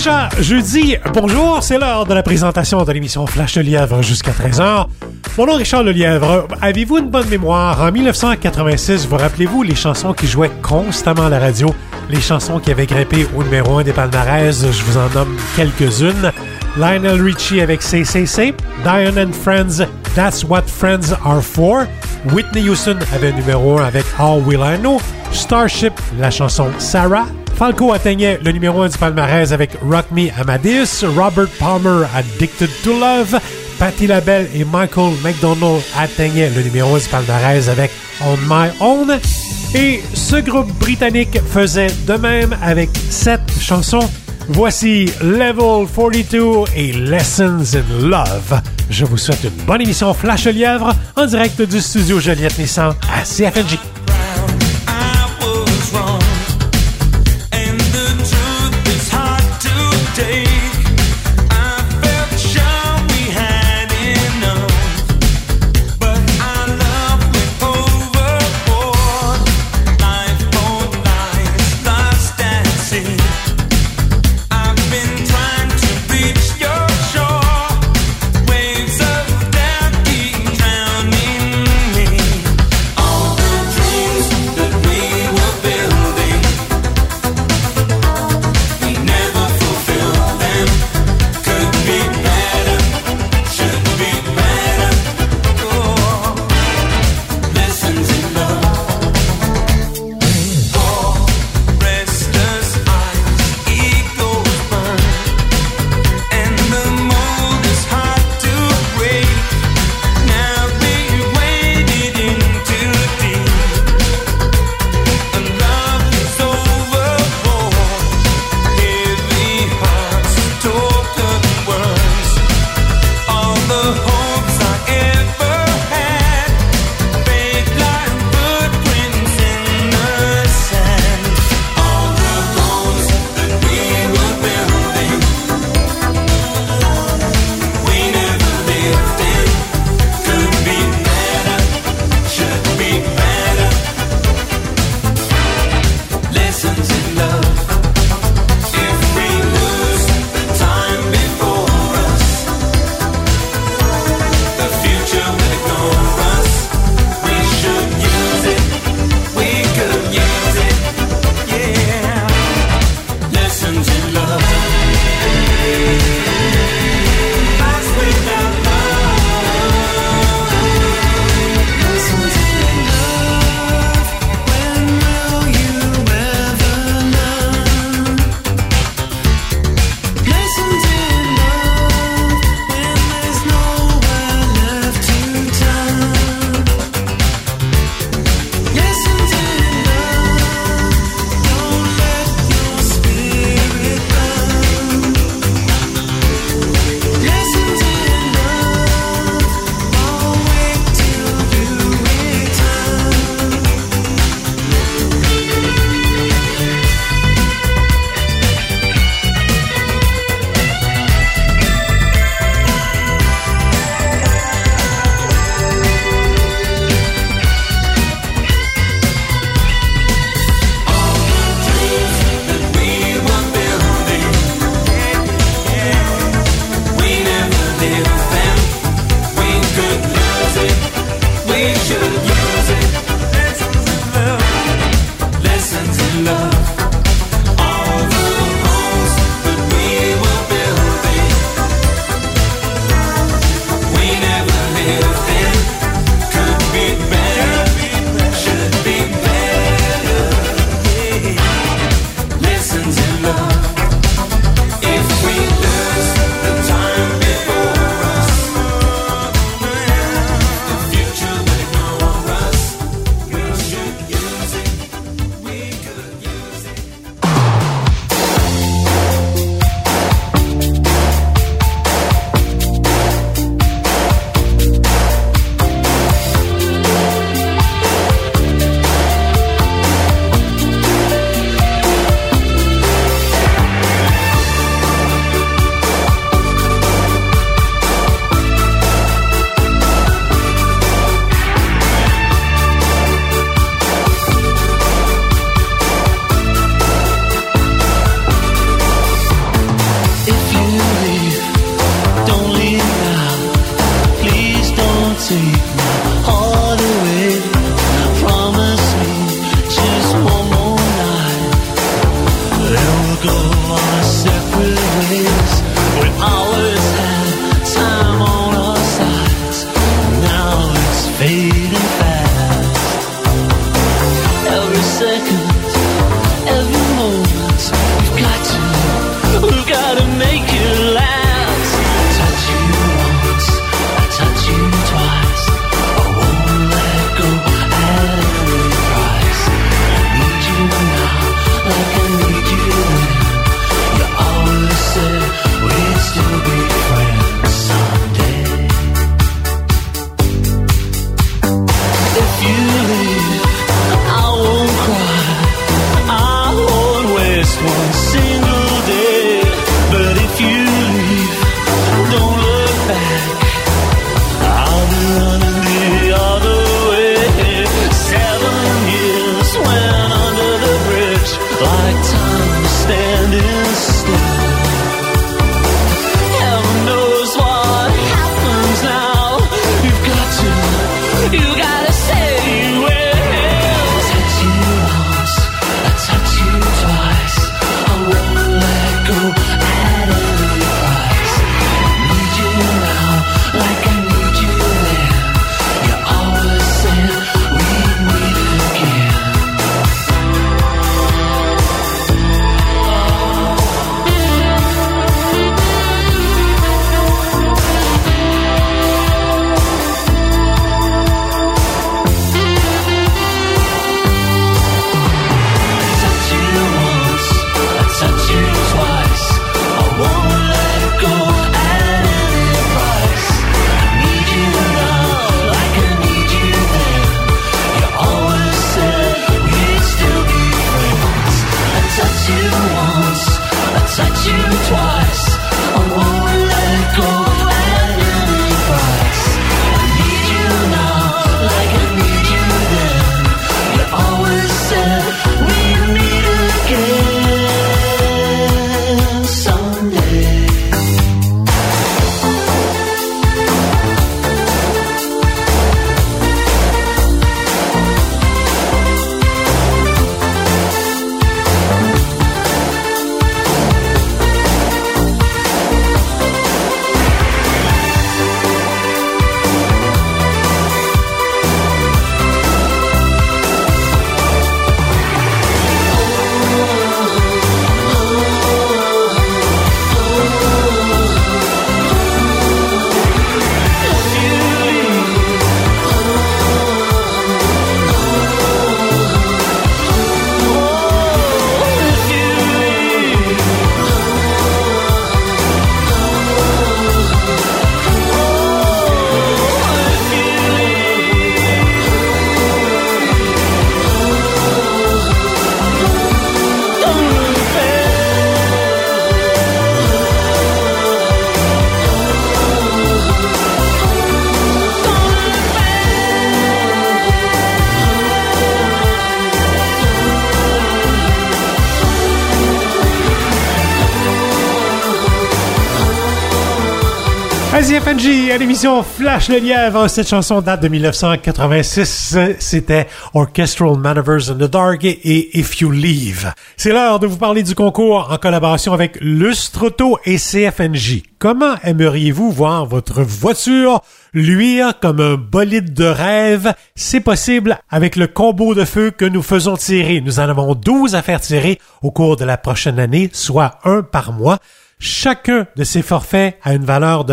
déjà jeudi. Bonjour, c'est l'heure de la présentation de l'émission Flash Lelièvre jusqu'à 13h. Mon nom est Richard Lelièvre. Avez-vous une bonne mémoire? En 1986, vous rappelez-vous les chansons qui jouaient constamment à la radio? Les chansons qui avaient grimpé au numéro 1 des palmarès, je vous en nomme quelques-unes. Lionel Richie avec CCC, Diane and Friends, That's What Friends Are For. Whitney Houston avait un numéro 1 avec How Will I Know. Starship, la chanson Sarah. Falco atteignait le numéro 1 du palmarès avec Rock Me Amadeus. Robert Palmer, Addicted to Love. Patti LaBelle et Michael McDonald atteignaient le numéro 1 du palmarès avec On My Own. Et ce groupe britannique faisait de même avec 7 chansons. Voici Level 42 et Lessons in Love. Je vous souhaite une bonne émission Flash Lièvre en direct du studio Joliette Nissan à CFNJ. Dream À CFNJ, à l'émission Flash le Lièvre, cette chanson date de 1986, c'était Orchestral Maneuvers in the Dark et If You Leave. C'est l'heure de vous parler du concours en collaboration avec Lustre Auto et CFNJ. Comment aimeriez-vous voir votre voiture luire comme un bolide de rêve? C'est possible avec le combo de feu que nous faisons tirer. Nous en avons 12 à faire tirer au cours de la prochaine année, soit un par mois. Chacun de ces forfaits a une valeur de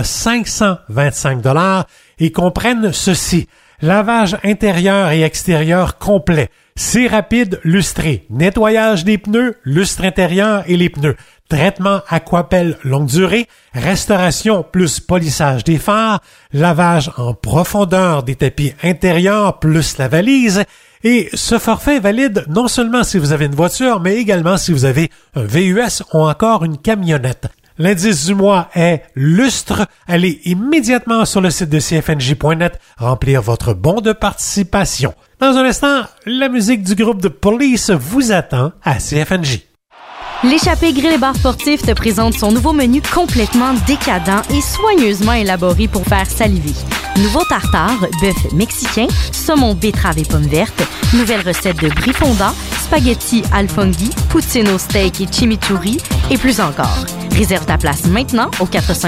525 $ et comprennent ceci: lavage intérieur et extérieur complet, scie rapide lustrée, nettoyage des pneus, lustre intérieur et les pneus, traitement Aquapel longue durée, restauration plus polissage des phares, lavage en profondeur des tapis intérieurs plus la valise. Et ce forfait est valide non seulement si vous avez une voiture, mais également si vous avez un VUS ou encore une camionnette. L'indice du mois est lustre. Allez immédiatement sur le site de CFNJ.net remplir votre bon de participation. Dans un instant, la musique du groupe The Police vous attend à CFNJ. L'échappée Grill et Bar Sportif te présente son nouveau menu complètement décadent et soigneusement élaboré pour faire saliver. Nouveau tartare, bœuf mexicain, saumon betterave et pommes vertes, nouvelle recette de brie fondant, spaghetti al funghi, poutine au steak et chimichurri et plus encore. Réserve ta place maintenant au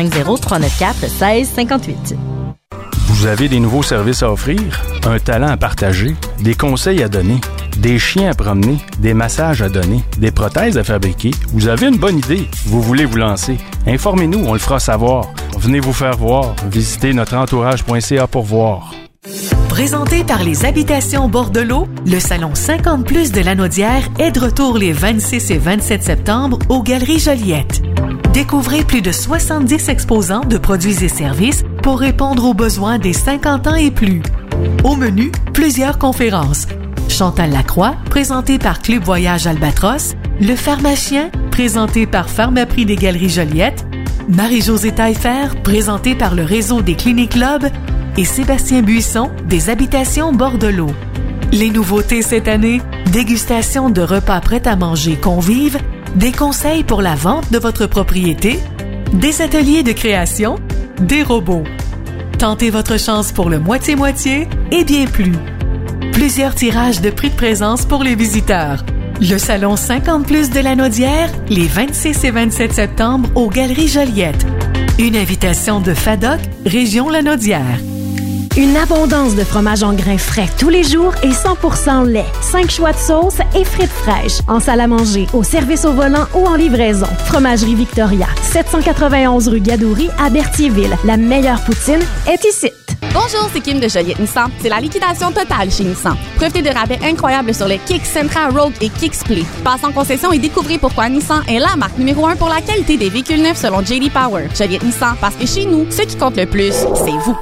450-394-1658. Vous avez des nouveaux services à offrir, un talent à partager, des conseils à donner, des chiens à promener, des massages à donner, des prothèses à fabriquer. Vous avez une bonne idée, vous voulez vous lancer. Informez-nous, on le fera savoir. Venez vous faire voir. Visitez notreentourage.ca pour voir. Présenté par les Habitations Bordelot, le salon 50+ de Lanaudière est de retour les 26 et 27 septembre aux Galeries Joliette. Découvrez plus de 70 exposants de produits et services pour répondre aux besoins des 50 ans et plus. Au menu, plusieurs conférences. Chantal Lacroix, présentée par Club Voyage Albatros, Le Pharmacien, présenté par Pharmaprix des Galeries Joliette, Marie-Josée Taillefer, présentée par le réseau des Cliniques Club, et Sébastien Buisson, des Habitations Bordelot. Les nouveautés cette année, dégustation de repas prêts à manger convives, des conseils pour la vente de votre propriété, des ateliers de création, des robots. Tentez votre chance pour le moitié-moitié et bien plus. Plusieurs tirages de prix de présence pour les visiteurs. Le salon 50+ de Lanaudière, les 26 et 27 septembre aux Galeries Joliette. Une invitation de FADOC, Région Lanaudière. Une abondance de fromage en grains frais tous les jours et 100% lait. 5 choix de sauces et frites fraîches. En salle à manger, au service au volant ou en livraison. Fromagerie Victoria, 791 rue Gadouri à Berthierville. La meilleure poutine est ici. Bonjour, c'est Kim de Joliette Nissan. C'est la liquidation totale chez Nissan. Profitez de rabais incroyables sur les Kicks Sentra, Rogue et Kicks Play. Passez en concession et découvrez pourquoi Nissan est la marque numéro 1 pour la qualité des véhicules neufs selon J.D. Power. Joliette Nissan, parce que chez nous, ce qui compte le plus, c'est vous.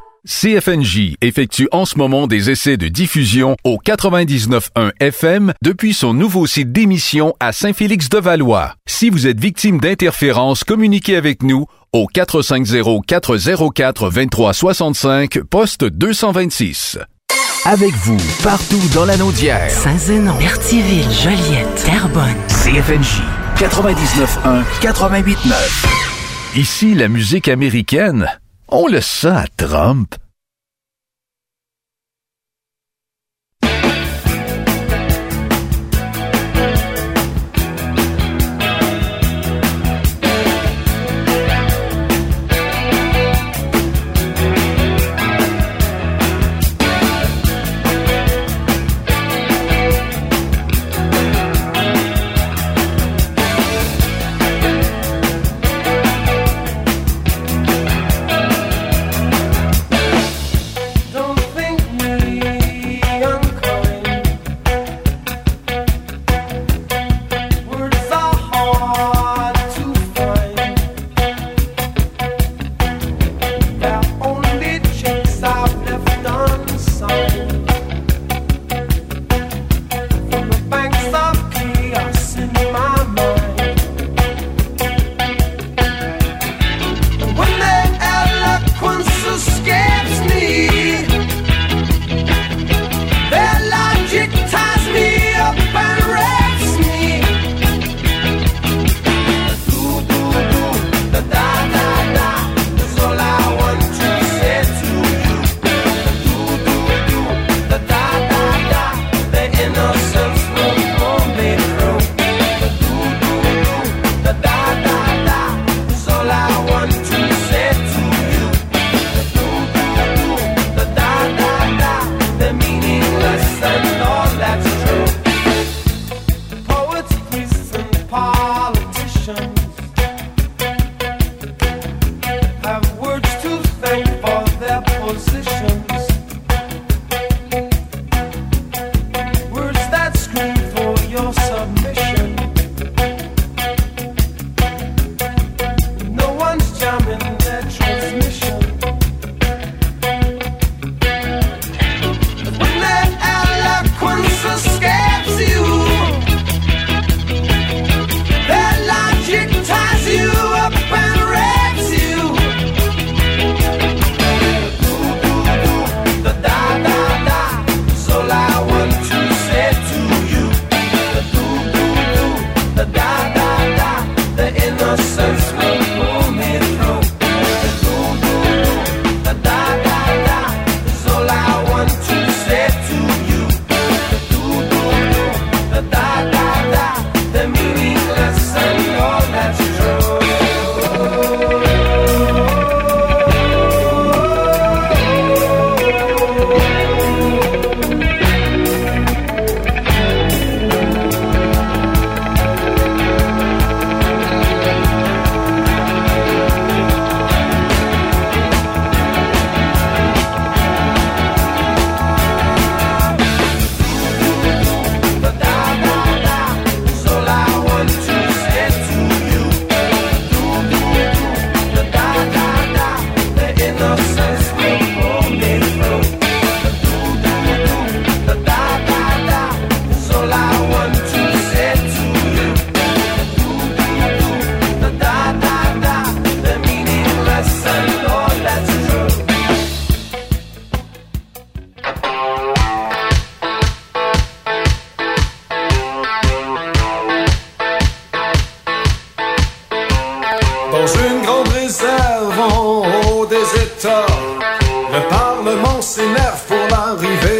CFNJ effectue en ce moment des essais de diffusion au 99.1 FM depuis son nouveau site d'émission à Saint-Félix-de-Valois. Si vous êtes victime d'interférences, communiquez avec nous au 450-404-2365, poste 226. Avec vous, partout dans la Naudière. Saint-Zénon, Berthierville, Joliette, Terrebonne. CFNJ 99.1, 88.9. Ici, la musique américaine, on le sent à Trump.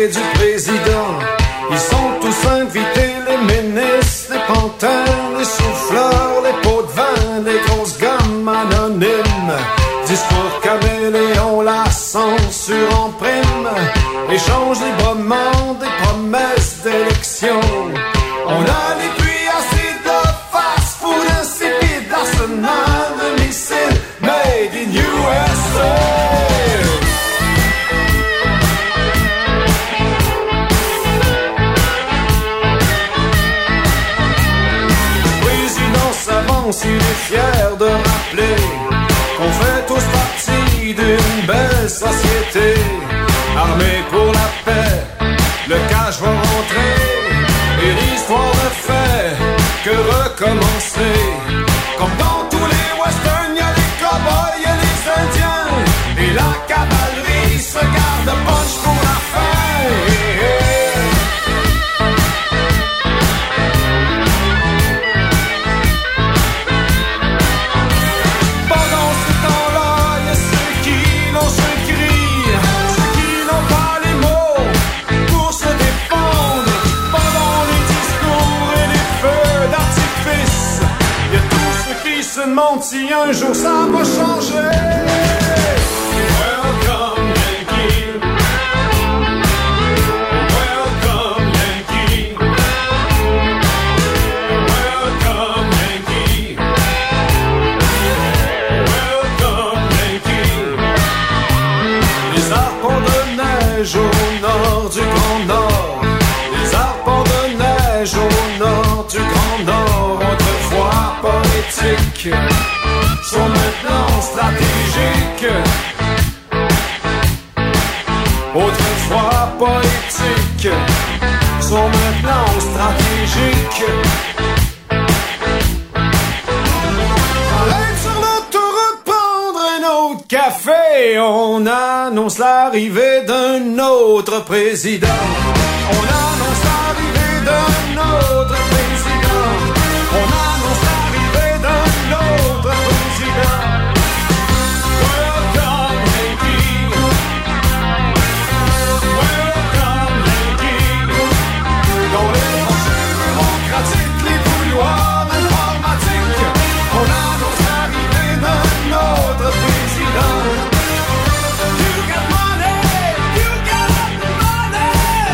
côté du président. Ils sont tous invités, les ministres, les panthères, les souffleurs, les pots de vin, les grosses gammes anonymes. Discours caméléon, la censure en prime. Échange librement des promesses d'élection. On a les pluies acides de fast-food insipide, l'arsenal de missiles made in USA. Il est fier de rappeler qu'on fait tous partie d'une belle société. Armés pour la paix, le cash va rentrer et l'histoire ne fait que recommencer. Comme dans tous les westerns, y'a les cowboys et les indiens, et la cavalerie se garde punch pour la fin. Demande si un jour ça va changer. Welcome Yankee, welcome Yankee, welcome Yankee, welcome Yankee. Les arpents de neige au nord du Grand Nord, les arpents de neige au nord du Grand Nord, autrefois poétiques sont maintenant stratégiques. Autrefois poétiques sont maintenant stratégiques. Aller sur l'autoroute, prendre un autre café, on annonce l'arrivée d'un autre président. On annonce l'arrivée d'un autre président. On annonce l'arrivée d'un autre président. Welcome Yankee, welcome Yankee. Dans les tranchées démocratiques, les couloirs informatiques, on annonce l'arrivée d'un autre président. You got money, you got money.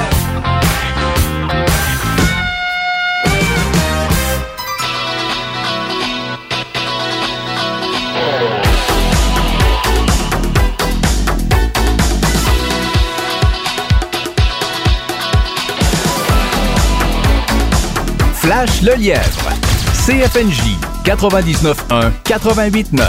Flash le Lièvre. CFNJ 99.1 88.9.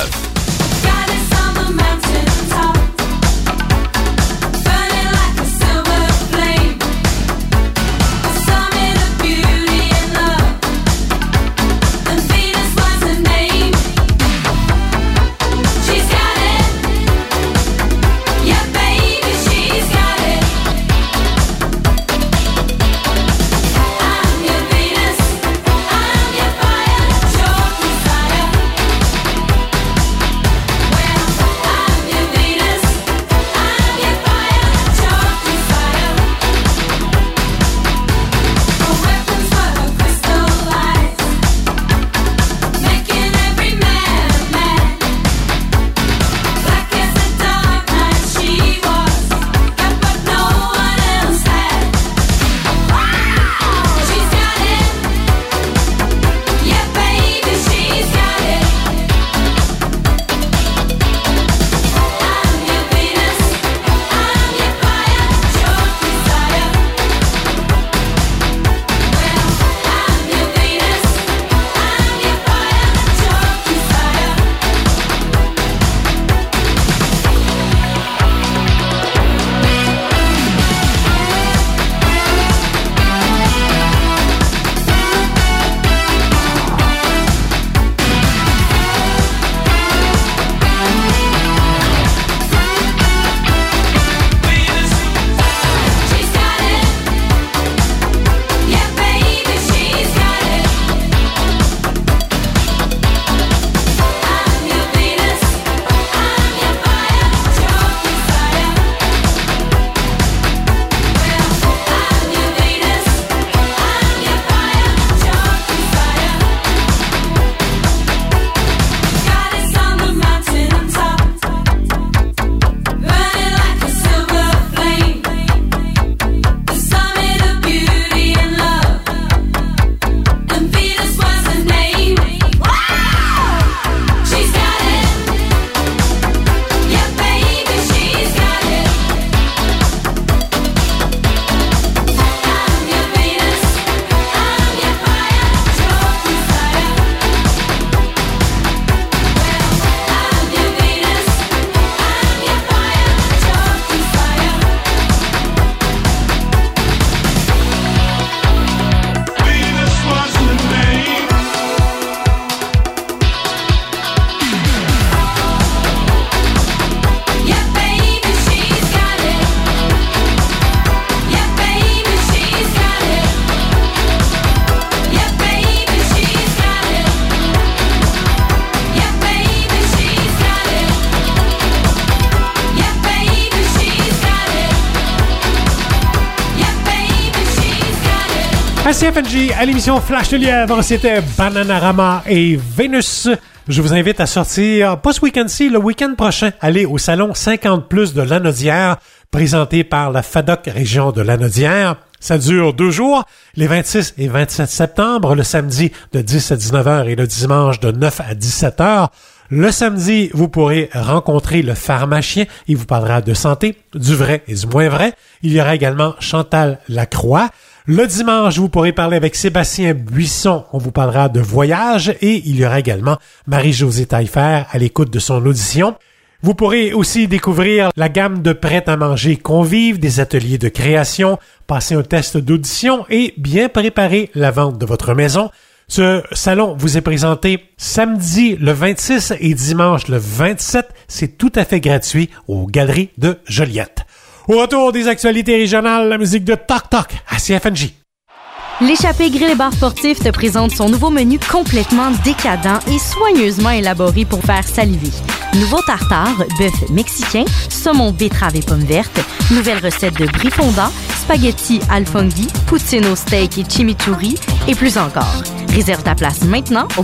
À CFNJ, à l'émission Flash de Lièvre, c'était Bananarama et Vénus. Je vous invite à sortir, pas ce week-end-ci, le week-end prochain, aller au salon 50+ de Lanaudière, présenté par la FADOC Région de Lanaudière. Ça dure 2 jours, les 26 et 27 septembre, le samedi de 10 à 19h et le dimanche de 9 à 17h. Le samedi, vous pourrez rencontrer le pharmacien. Il vous parlera de santé, du vrai et du moins vrai. Il y aura également Chantal Lacroix. Le dimanche, vous pourrez parler avec Sébastien Buisson. On vous parlera de voyage et il y aura également Marie-Josée Taillefer à l'écoute de son audition. Vous pourrez aussi découvrir la gamme de prêt-à-manger Convive, des ateliers de création, passer un test d'audition et bien préparer la vente de votre maison. Ce salon vous est présenté samedi le 26 et dimanche le 27. C'est tout à fait gratuit aux Galeries de Joliette. Au retour des actualités régionales, la musique de Toc Toc à CFNJ. L'échappée Grill et Bar Sportif te présente son nouveau menu complètement décadent et soigneusement élaboré pour faire saliver. Nouveau tartare, bœuf mexicain, saumon betterave et pommes vertes, nouvelle recette de brie fondant, spaghetti alfonghi, poutine au steak et chimichurri et plus encore. Réserve ta place maintenant au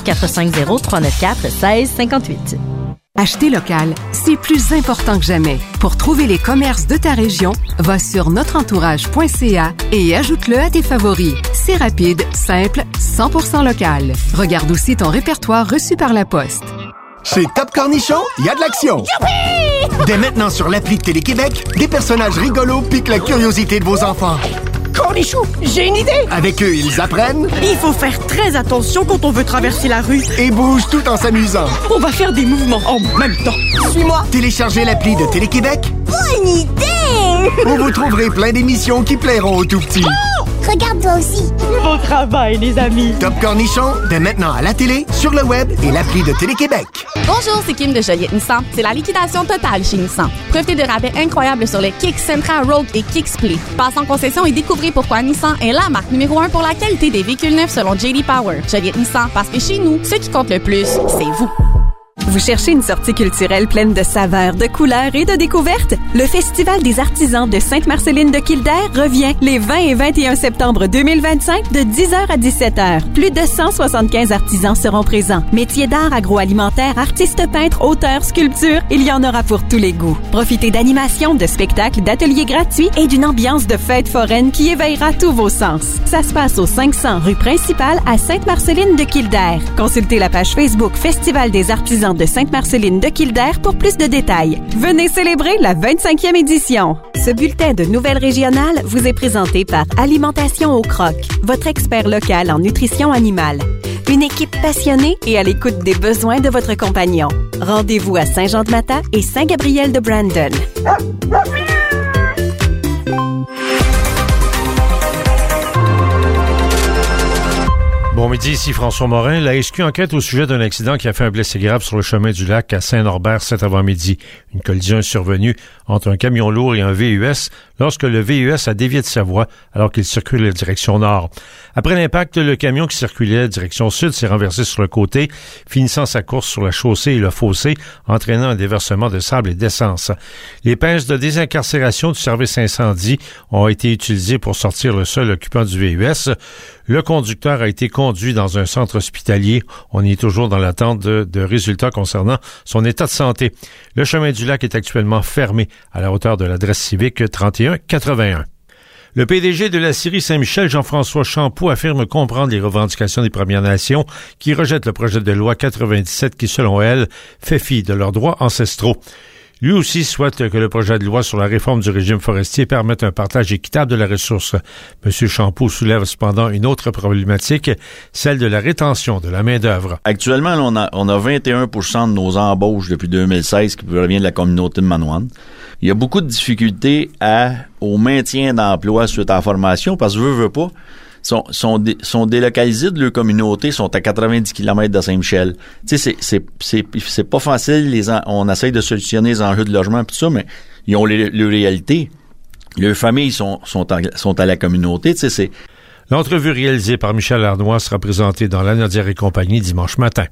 450-394-1658. Acheter local, c'est plus important que jamais. Pour trouver les commerces de ta région, va sur notreentourage.ca et ajoute-le à tes favoris. C'est rapide, simple, 100% local. Regarde aussi ton répertoire reçu par la poste. Chez Top Cornichon, il y a de l'action! Youpi! Dès maintenant sur l'appli de Télé-Québec, des personnages rigolos piquent la curiosité de vos enfants. Cornichon, j'ai une idée! Avec eux, ils apprennent. Il faut faire très attention quand on veut traverser la rue. Et bougent tout en s'amusant. On va faire des mouvements en même temps. Suis-moi! Téléchargez l'appli de Télé-Québec. Bonne idée! Où vous trouverez plein d'émissions qui plairont aux tout-petits. Oh! Regarde toi aussi! Bon travail, les amis! Top Cornichon, dès maintenant à la télé, sur le web et l'appli de Télé-Québec. Bonjour, c'est Kim de Joliette Nissan. C'est la liquidation totale chez Nissan. Profitez de rabais incroyables sur les Kicks Sentra, Rogue et Kicks Play. Passez en concession et découvrez pourquoi Nissan est la marque numéro 1 pour la qualité des véhicules neufs selon J.D. Power. Joliette Nissan, parce que chez nous, ce qui compte le plus, c'est vous. Vous cherchez une sortie culturelle pleine de saveurs, de couleurs et de découvertes? Le Festival des artisans de Sainte-Marceline de Kildare revient les 20 et 21 septembre 2025 de 10h à 17h. Plus de 175 artisans seront présents. Métiers d'art, agroalimentaire, artistes peintres, auteurs, sculptures, il y en aura pour tous les goûts. Profitez d'animations, de spectacles, d'ateliers gratuits et d'une ambiance de fête foraine qui éveillera tous vos sens. Ça se passe au 500 rue principale à Sainte-Marceline de Kildare. Consultez la page Facebook Festival des artisans de Sainte-Marceline de Kildare pour plus de détails. Venez célébrer la 25e édition. Ce bulletin de nouvelles régionales vous est présenté par Alimentation au Croc, votre expert local en nutrition animale. Une équipe passionnée et à l'écoute des besoins de votre compagnon. Rendez-vous à Saint-Jean-de-Mata et Saint-Gabriel-de-Brandon. Bon midi, ici François Morin. La SQ enquête au sujet d'un accident qui a fait un blessé grave sur le chemin du lac à Saint-Norbert cet avant-midi. Une collision est survenue entre un camion lourd et un VUS lorsque le VUS a dévié de sa voie alors qu'il circulait direction nord. Après l'impact, le camion qui circulait direction sud s'est renversé sur le côté, finissant sa course sur la chaussée et le fossé, entraînant un déversement de sable et d'essence. Les pinces de désincarcération du service incendie ont été utilisées pour sortir le seul occupant du VUS. Le conducteur a été conduit dans un centre hospitalier. On y est toujours dans l'attente de résultats concernant son état de santé. Le chemin du lac est actuellement fermé à la hauteur de l'adresse civique 3181. Le PDG de la scierie Saint-Michel, Jean-François Champoux, affirme comprendre les revendications des Premières Nations qui rejettent le projet de loi 97 qui, selon elle, fait fi de leurs droits ancestraux. Lui aussi souhaite que le projet de loi sur la réforme du régime forestier permette un partage équitable de la ressource. M. Champoux soulève cependant une autre problématique, celle de la rétention de la main-d'œuvre. Actuellement, on a 21% de nos embauches depuis 2016 qui proviennent de la communauté de Manoine. Il y a beaucoup de difficultés au maintien d'emploi suite à la formation parce que veut pas. Sont délocalisés de leur communauté, sont à 90 km de Saint-Michel. Tu sais, c'est pas facile, on essaye de solutionner les enjeux de logement et tout ça, mais ils ont leur réalité. Leurs familles sont à la communauté, tu sais, c'est... L'entrevue réalisée par Michel Arnois sera présentée dans Lanaudière et compagnie dimanche matin.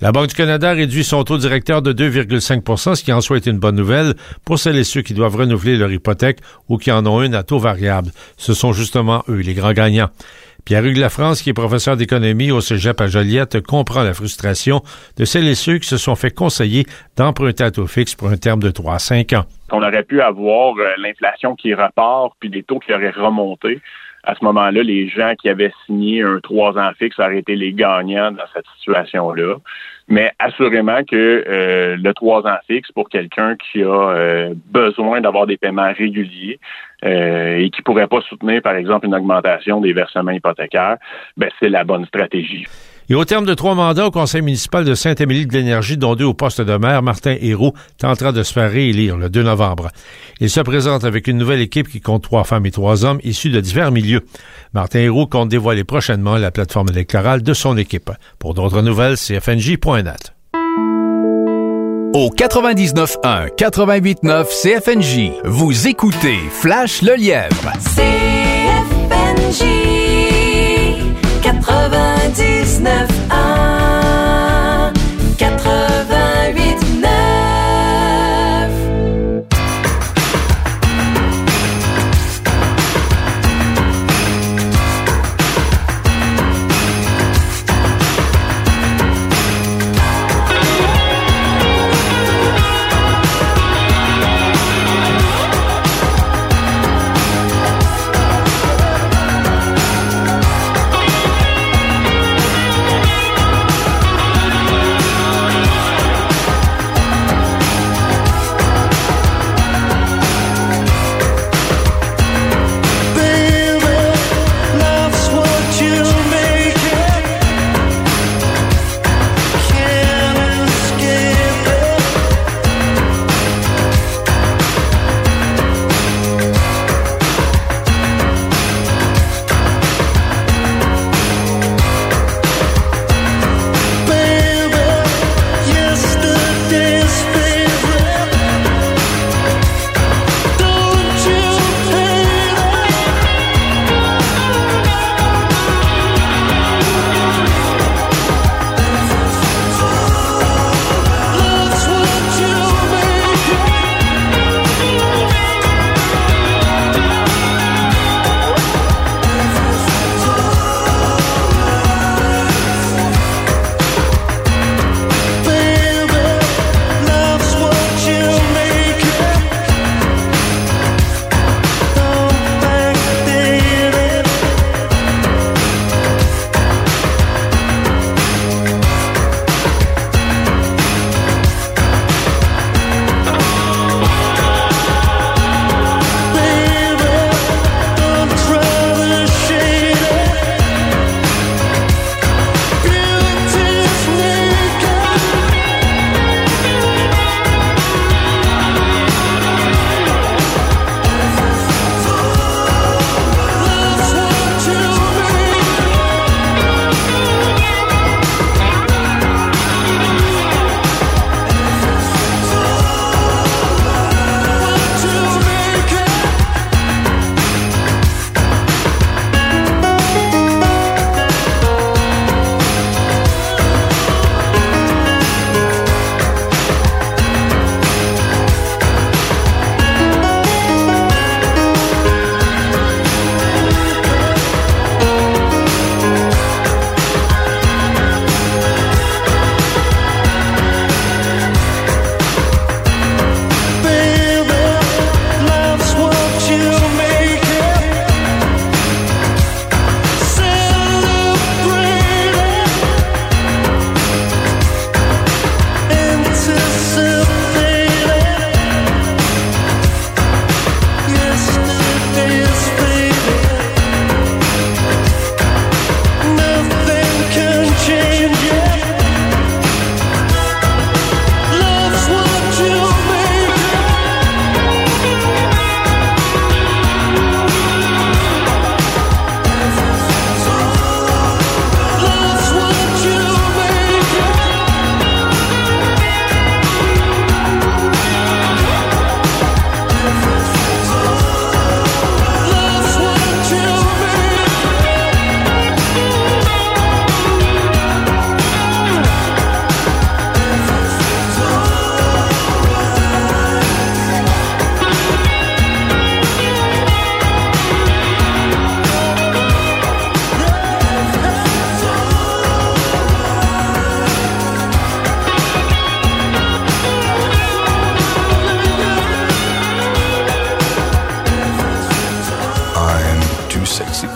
La Banque du Canada réduit son taux directeur de 2,5 %, ce qui en soi est une bonne nouvelle pour celles et ceux qui doivent renouveler leur hypothèque ou qui en ont une à taux variable. Ce sont justement eux, les grands gagnants. Pierre-Hugues Lafrance, qui est professeur d'économie au Cégep à Joliette, comprend la frustration de celles et ceux qui se sont fait conseiller d'emprunter à taux fixe pour un terme de 3 à 5 ans. On aurait pu avoir l'inflation qui repart puis des taux qui auraient remonté. À ce moment-là, les gens qui avaient signé un 3 ans fixe auraient été les gagnants dans cette situation-là. Mais assurément que le 3 ans fixe, pour quelqu'un qui a besoin d'avoir des paiements réguliers et qui pourrait pas soutenir, par exemple, une augmentation des versements hypothécaires, c'est la bonne stratégie. Et au terme de 3 mandats au conseil municipal de Saint-Émilie-de-l'Énergie, dont 2 au poste de maire, Martin Héroux tentera de se faire réélire le 2 novembre. Il se présente avec une nouvelle équipe qui compte 3 femmes et 3 hommes issus de divers milieux. Martin Héroux compte dévoiler prochainement la plateforme électorale de son équipe. Pour d'autres nouvelles, CFNJ.net. Au 99.1, 88.9 CFNJ, vous écoutez Flash le Lièvre. CFNJ 99.1 88.9.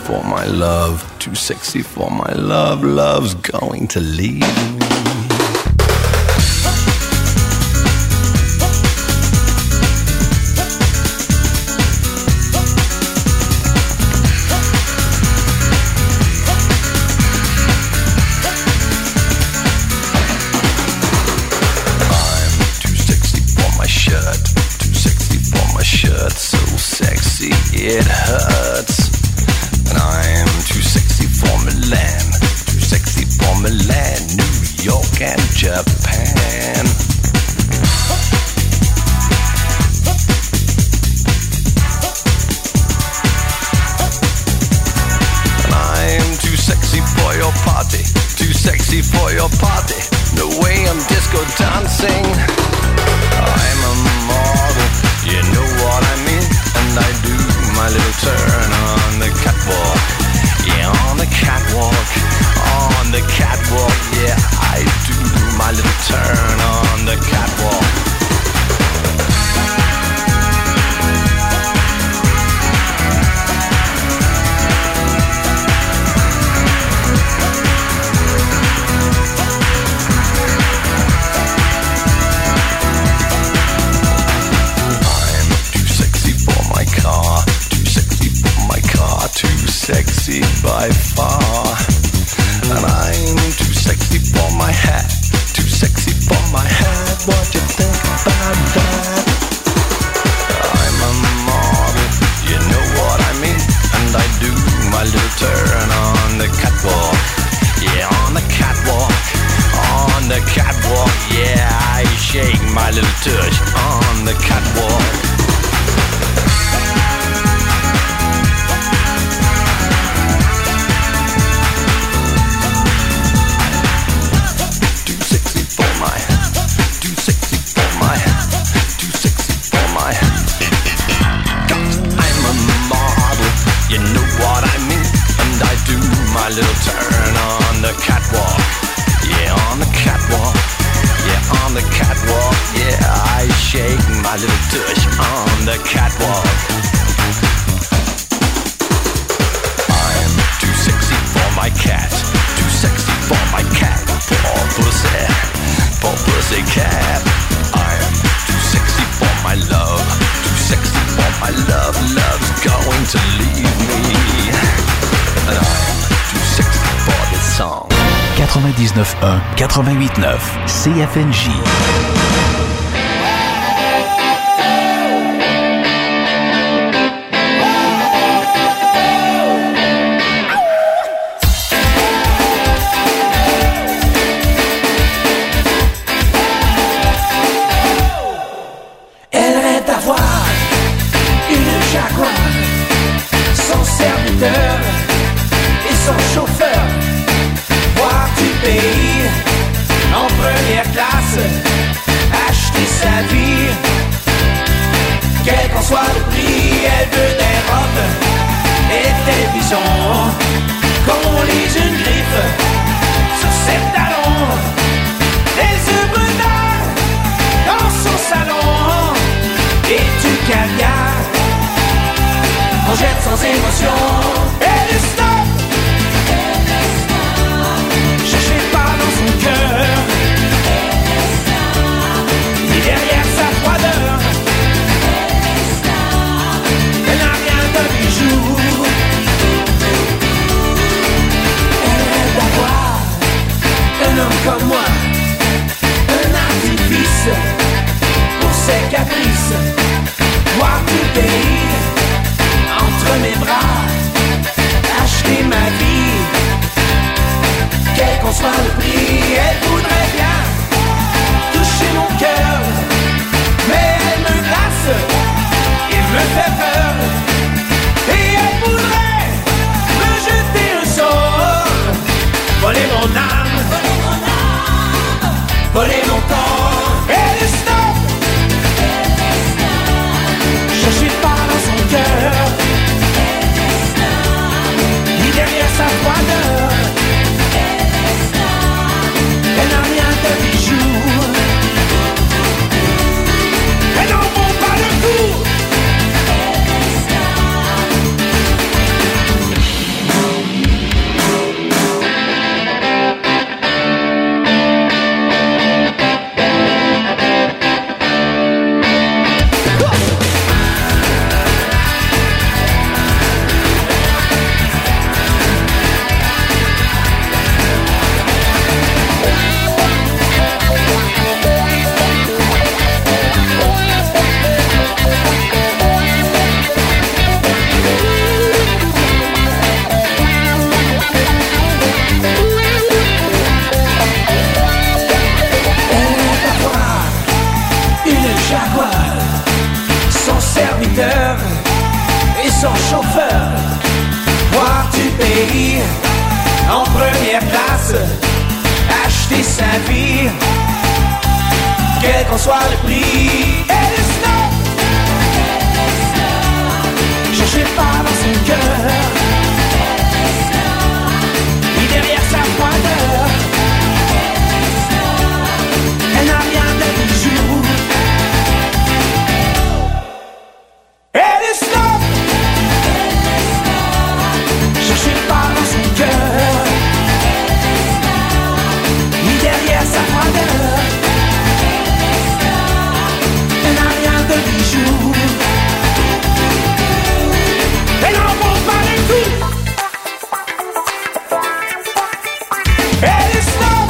for my love, too sexy for my love. Love's going to leave me. So sexy it hurts, and I'm too sexy for Milan, too sexy for Milan, New York and Japan. And I'm too sexy for your party, too sexy for your party, the way I'm disco dancing. I'm a model, you know what I mean, and I do my little turn on the catwalk. Yeah, on the catwalk, on the catwalk. Yeah, I do my little turn on the catwalk. Too sexy by far, and I'm too sexy for my hat, too sexy for my hat. What you think about that? I'm a model, you know what I mean, and I do my little turn on the catwalk. Yeah, on the catwalk, on the catwalk. Yeah, I shake my little tush on the catwalk. You know what I mean, and I do my little turn on the catwalk. Yeah, on the catwalk. Yeah, on the catwalk. Yeah, I shake my little tush on the catwalk. I'm too sexy for my cat, too sexy for my cat. Poor pussy cat. I'm too sexy for my love, too sexy for my love. Love's going to leave me, and I'm too sexy for this song. 99.1, 88.9, CFNJ. Et son chauffeur, voir du pays en première classe, acheter sa vie, quel qu'en soit le prix. Elle veut des robes et des bisons, qu'on lise une griffe sur ses talons, des œufs brutales dans son salon et du caviar. On jette sans émotion. Et le stop, cherchez pas dans son cœur, ni derrière sa froideur. Elle n'a rien de bijou. Elle rêve d'avoir un homme comme moi, un artifice pour ses caprices. Voir tout le pays entre mes bras, acheter ma vie, quel qu'en soit le prix. Elle voudrait bien toucher mon cœur, mais elle me glace et me fait peur. Et elle voudrait me jeter un sort, voler mon âme, voler mon temps. Et le stop, cherchez pas dans son cœur, ni derrière sa froideur. Elle n'a rien de bijoux, elle n'en vaut pas le coup. sa vie, quel qu'en soit le prix. Et le snob, cherchez pas dans son cœur, ni derrière sa froideur. Elle n'a rien de bijou. Elle est snob, cherchez pas dans son cœur, ni derrière sa froideur. Elle n'a rien de bijou. Elle n'en pense pas du tout. Elle est snob.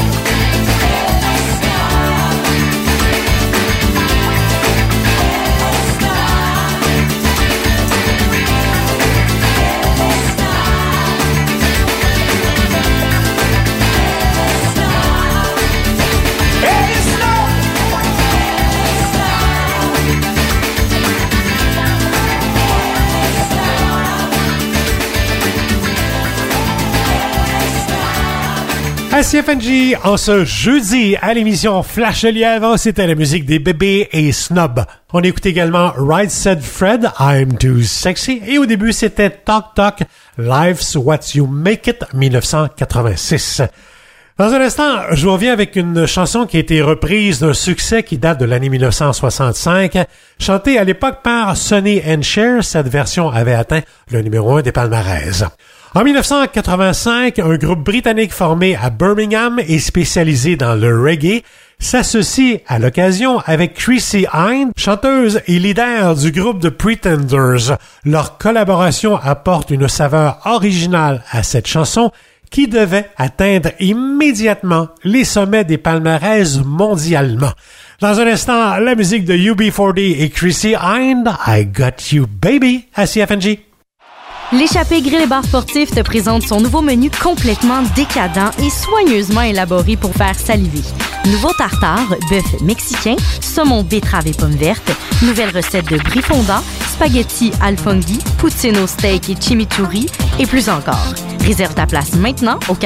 À CFNJ, en ce jeudi, à l'émission Flash le Lièvre, c'était la musique des Bébés et Snob. On écoute également Right Said Fred, I'm Too Sexy, et au début, c'était Talk Talk, Life's What You Make It, 1986. Dans un instant, je vous reviens avec une chanson qui a été reprise d'un succès qui date de l'année 1965, chantée à l'époque par Sonny and Cher. Cette version avait atteint le numéro 1 des palmarès. En 1985, un groupe britannique formé à Birmingham et spécialisé dans le reggae s'associe à l'occasion avec Chrissie Hynde, chanteuse et leader du groupe The Pretenders. Leur collaboration apporte une saveur originale à cette chanson qui devait atteindre immédiatement les sommets des palmarès mondialement. Dans un instant, la musique de UB40 et Chrissie Hynde, I Got You Baby, à CFNJ. L'échappée Grill et Bar Sportif te présente son nouveau menu complètement décadent et soigneusement élaboré pour faire saliver. Nouveau tartare, bœuf mexicain, saumon betterave et pommes vertes, nouvelle recette de brie fondant, spaghetti alfonghi, poutine au steak et chimichurri et plus encore. Réserve ta place maintenant au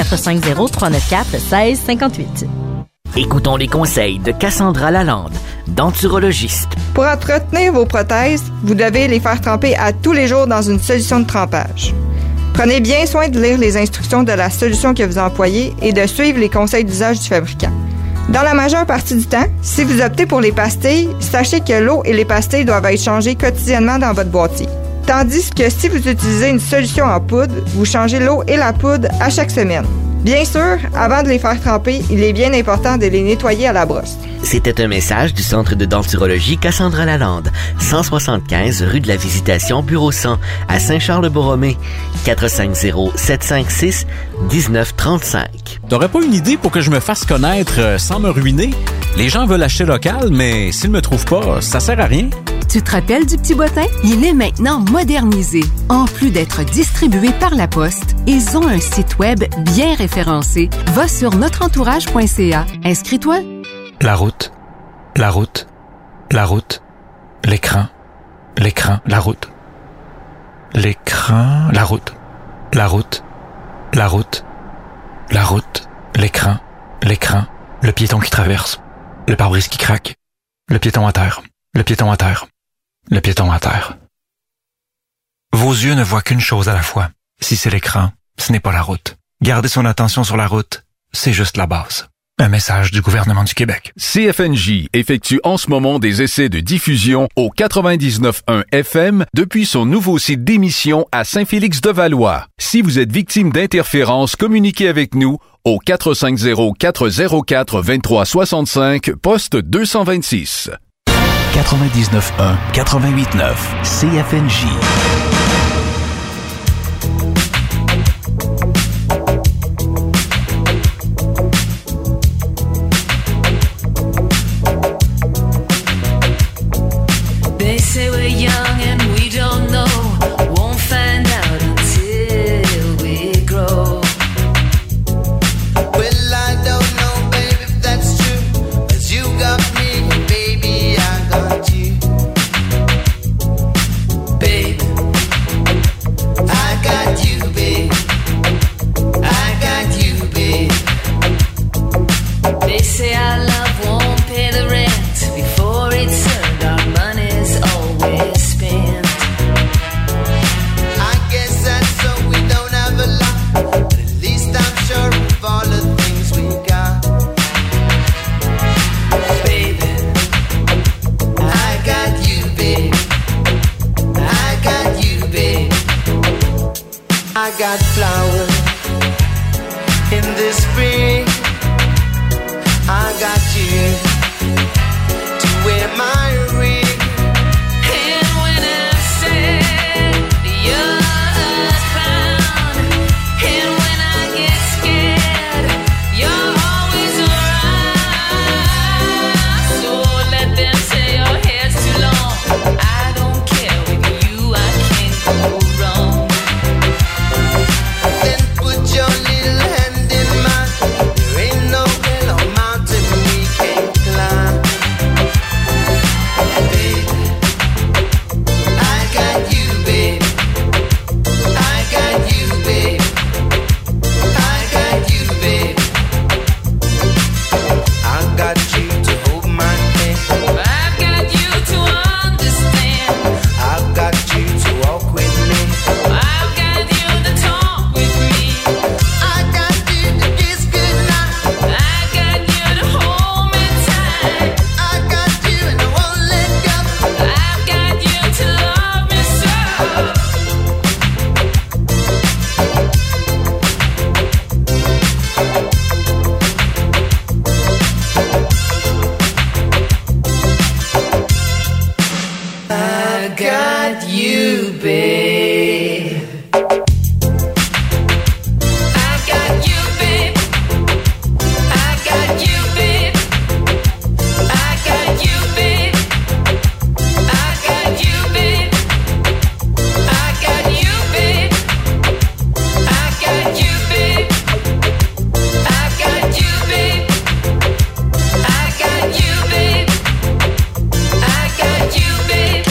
450-394-1658. Écoutons les conseils de Cassandra Lalande, denturologiste. Pour entretenir vos prothèses, vous devez les faire tremper à tous les jours dans une solution de trempage. Prenez bien soin de lire les instructions de la solution que vous employez et de suivre les conseils d'usage du fabricant. Dans la majeure partie du temps, si vous optez pour les pastilles, sachez que l'eau et les pastilles doivent être changées quotidiennement dans votre boîtier. Tandis que si vous utilisez une solution en poudre, vous changez l'eau et la poudre à chaque semaine. Bien sûr, avant de les faire tremper, il est bien important de les nettoyer à la brosse. C'était un message du Centre de denturologie Cassandra Lalande, 175 rue de la Visitation, bureau 100, à Saint-Charles-Borromée, 450-756-1935. T'aurais pas une idée pour que je me fasse connaître sans me ruiner? Les gens veulent acheter local, mais s'ils me trouvent pas, ça sert à rien. Tu te rappelles du Petit Bottin? Il est maintenant modernisé. En plus d'être distribué par la Poste, ils ont un site web bien référencé. Va sur notreentourage.ca. Inscris-toi. La route, la route, la route, l'écran, l'écran, la route. L'écran, la route, la route, la route, la route, l'écran, l'écran, le piéton qui traverse, le pare-brise qui craque, le piéton à terre, le piéton à terre, le piéton à terre. Vos yeux ne voient qu'une chose à la fois. Si c'est l'écran, ce n'est pas la route. Gardez son attention sur la route, c'est juste la base. Un message du gouvernement du Québec. CFNJ effectue en ce moment des essais de diffusion au 99.1 FM depuis son nouveau site d'émission à Saint-Félix-de-Valois. Si vous êtes victime d'interférences, communiquez avec nous au 450-404-2365, poste 226. 99.1, 88.9, CFNJ. They say we're young and we don't know. Won't find out until we grow. Well, I don't know, baby, if that's true. 'Cause you got me, baby, I got you. Babe, I got flowers in the spring. I got you to wear my ring. And when I said you're a clown, and when I get scared, you're always around. So let them say your hair's too long. I don't care, with you I can't go wrong. Then put your little hand in mine. There ain't no hill or mountain we can't climb. Baby, I got you, baby. I got you, baby. I got you, baby. I got you to hold my hand. I've got you to understand. I've got you to walk with me. I've got you to talk with me. I got you to kiss goodnight. I got you to hold me tight. I got you and I won't let go. I've got you to love me so. I got you, babe. I got you, babe. I got you, babe. I got you, babe. I got you, babe. I got you, babe. I got you, babe. I got you, babe. I got you, babe. I got you, babe.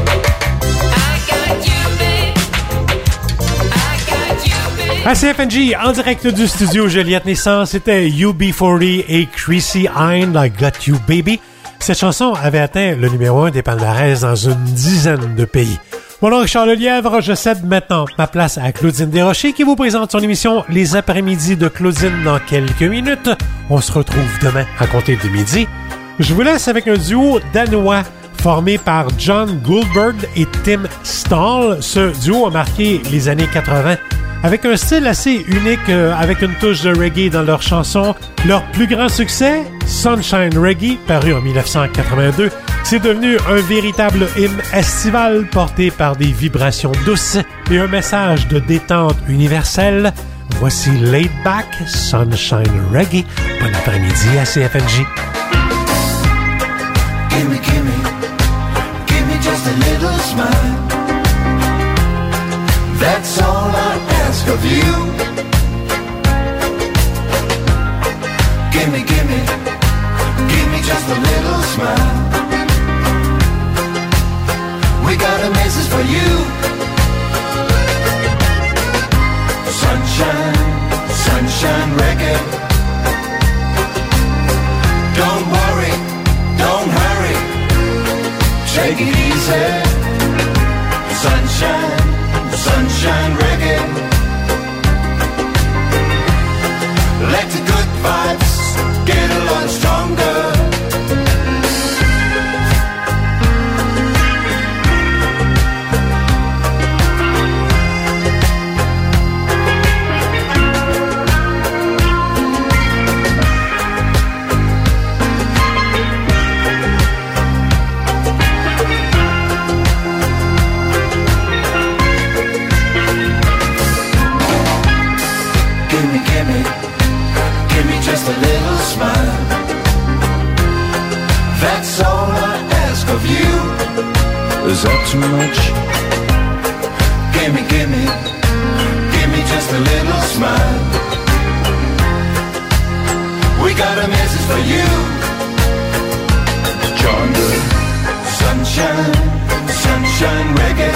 À CFNJ, en direct du studio Joliette Naissance, c'était UB40 et Chrissy Hynde, I Got You Baby. Cette chanson avait atteint le numéro 1 des palmarès dans une dizaine de pays. Mon nom est Richard Lelièvre, je cède maintenant ma place à Claudine Desrochers qui vous présente son émission Les après-midi de Claudine dans quelques minutes. On se retrouve demain à compter de midi. Je vous laisse avec un duo danois formé par John Goldberg et Tim Stahl. Ce duo a marqué les années 80 avec un style assez unique, avec une touche de reggae dans leurs chansons. Leur plus grand succès, Sunshine Reggae, paru en 1982, c'est devenu un véritable hymne estival porté par des vibrations douces et un message de détente universelle. Voici Laid Back, Sunshine Reggae. Bon après-midi à CFNJ. Gimme, gimme, gimme just a little smile. That's all I ask of you. Gimme, gimme, gimme just a little smile. We got a message for you. Sunshine, sunshine reggae. Don't worry, don't hurry. Take it easy. Sunshine, sunshine reggae. Let the good vibes get a lot stronger. Just a little smile. That's all I ask of you. Is that too much? Gimme, gimme, gimme just a little smile. We got a message for you. John Good. Sunshine, sunshine reggae.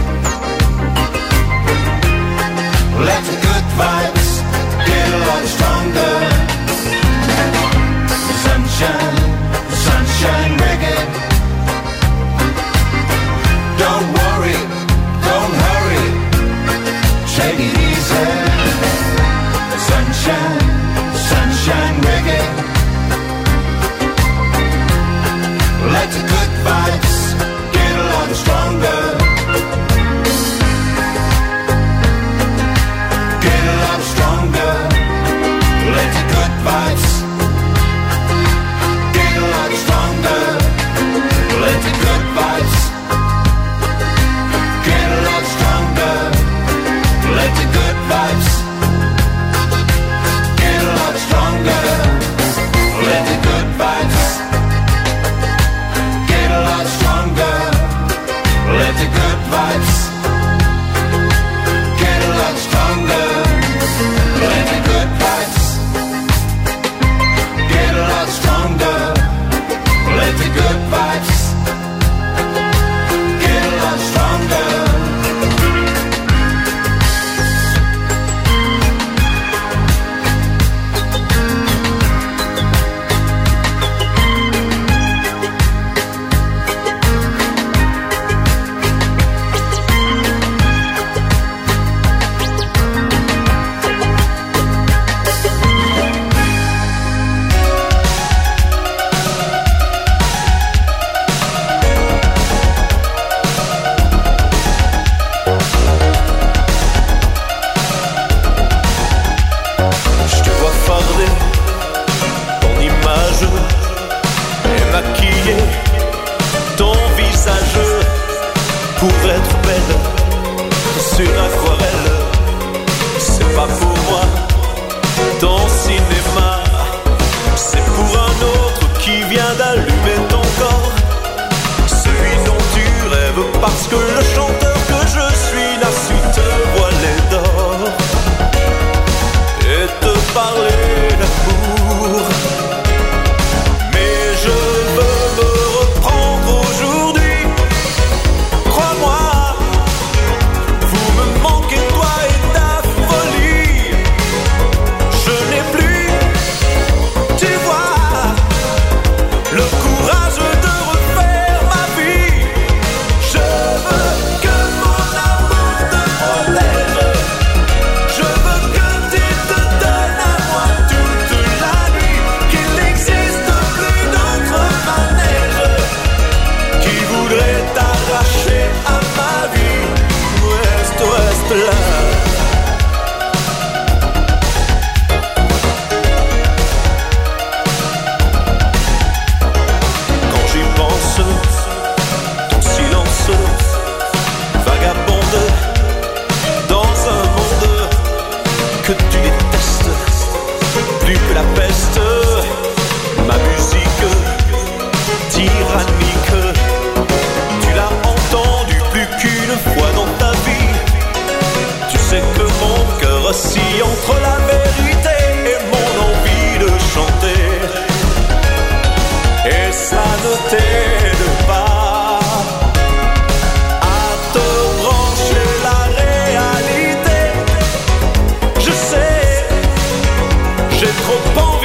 Let the good vibes get a lot stronger. Sunshine, sunshine reggae. Don't worry, don't hurry. Take it easy. Sunshine, sunshine reggae. maquiller ton visage pour être belle sur aquarelle. C'est pas pour moi ton cinéma, c'est pour un autre qui vient d'allumer ton corps, celui dont tu rêves parce que le chanteur que je suis n'a su te voiler d'or et te parler d'amour. Mais je veux me reprendre aujourd'hui, crois-moi, vous me manquez toi et ta folie. Je n'ai plus, tu vois, le courage de refaire ma vie. Je veux que mon amour te protège, je veux que tu te donnes à moi toute la nuit, qu'il n'existe plus d'autre manège qui voudrait t'arracher à ma vie. Reste là. Quand j'y pense, ton silence vagabonde dans un monde que tu détestes plus que la peste. Ma musique tyrannique, tu l'as entendu plus qu'une fois dans ta vie. Tu sais que mon cœur oscille entre la vérité et mon envie de chanter, et ça ne t'aide pas à te brancher la réalité. Je sais, j'ai trop envie